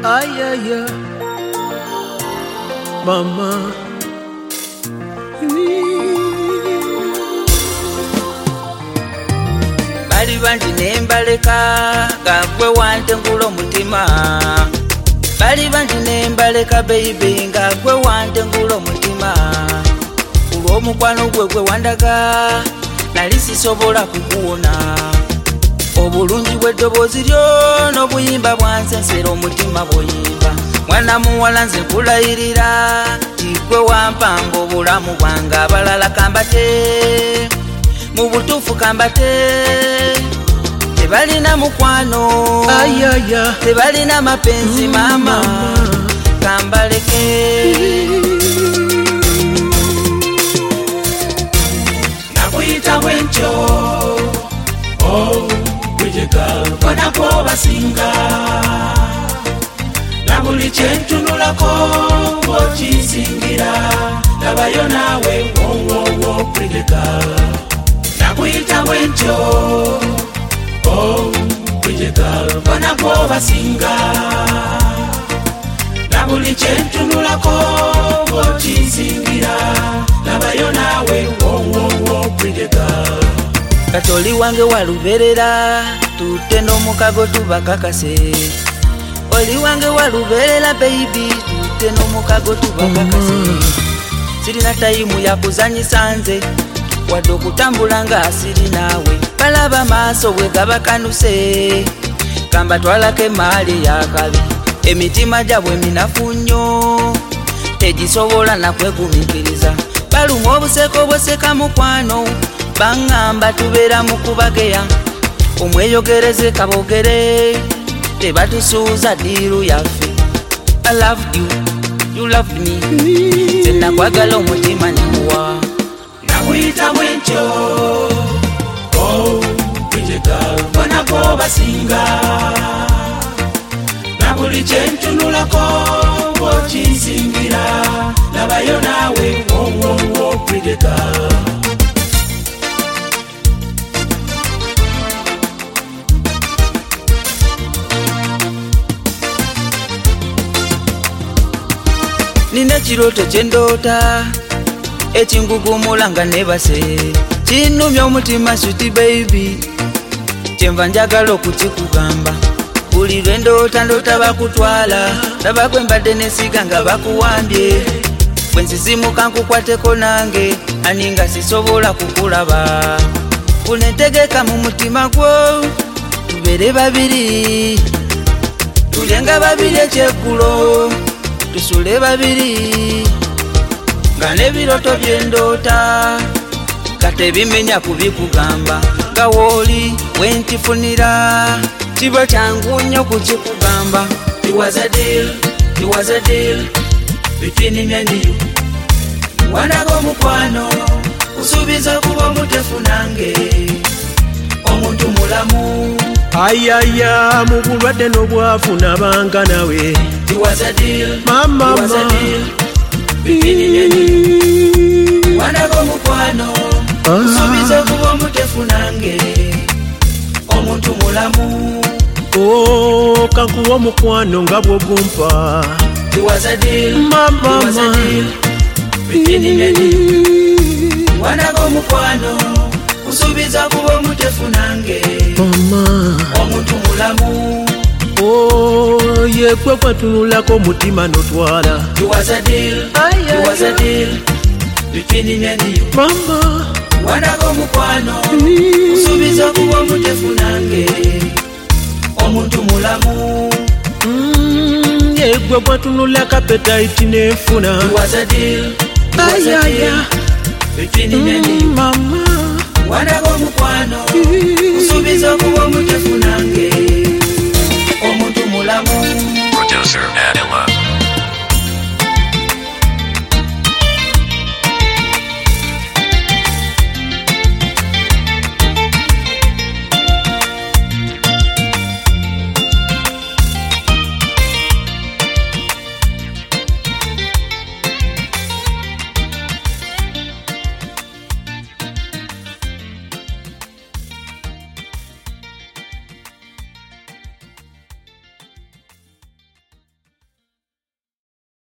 Ay, ay, ay. Mama. Bali banji nembaleka gagwe wante ngulo mutima. Bali banji nembaleka baby gagwe wante ngulo mutima. Ulwo mukwano gwe wandaga nali sisobola kukuwona. Obulungi bw'eddoboozi lyo n'obuyimba bwansensera omutima bw'oyimba. Mwana muwala nze kulayirira tigwe wampanga obulamu bwange abalala kambate. Mu butuufu kambate tebalina mukwano, tebalina mapenzi mama kambaleke. Nakuyita bwentyo oh kona ko basinga na buli kyentunulako ng'okisingira labayo naawe wowowo pretty girl. Nakuyita bwentyo oh pretty girl kona ko basinga na buli kyentunulako ng'okisingira labayo naawe wowowo pretty girl. Katoli wange waluberera tutte n'omukago tubakakase. Oli wange waluberera baby tutte n'omukago tubakakase. Sirina tayimu ya kuzanyisa nze wadde okutambula nga siri naawe. Balaba maaso bwe gabakanuse kambatwalako emaali yakabi. Emitima gyabwe minafu nnyo tegisobola nakwegumikiriza. Baluma obuseko bwoseka mukwano bangamba tubeera mu kubageya. Omweyogereze kabogere tebatusuuza diiru yaffe. I loved you, you loved me. Nze nakwagala omutima nemuwa. Nakuyita bwentyo oh pretty girl kona ko basinga na buli kyentunulako ng'okisingira labayo naawe wowowo pretty girl. Nina kirooto kyendoota ekingugumula nga nebase. Kinnumya omutima sweet baby kyenva njagala okukikugamba. Buli lwe ndoota bakutwala laba gwe mbadde nesiga nga bakuwambye. Bwe nsisimuka nkukwateko nange ani nga sisobola kukulaba. Kunentegeka mu mutima gwo tubeere babiri tulyenga babiri ekyeggulo tusule babiri nga n'ebiroto byendoota kate bimenya kubikugamba. Nga wooli wenkifunira kiba kyangu nnyo kukikugamba. It was a deal between me and you. Wandaga omukwano kusuubiza kuba omutefu nange omuntu mulamu. Ayaya mu bulwadde n'obwavu nabanga nawe. It was a deal, mama, it was a deal between me and you. Wandaga omukwano kusuubiza kuba omutefu nange omuntu mulamu. Oh kankuwa omukwano nga bw'ogumpa. It was a deal, mama, it was a deal between me and you. Wandaga omukwano kusuubiza kuba omutefu nange mama omuntu mulamu. Oh yekwe kwetunulako omutima notwala. It was a deal, it was a deal between me and you. Mama Wandaga omukwano kusuubiza kuba omutefu nange omuntu mulamu. Yekwe kwetunulako appetite nefuna. It was a deal, it was a deal between me and you. Mama Wandaga omukwano kusuubiza kuba omutefu nange omuntu mulamu. Producer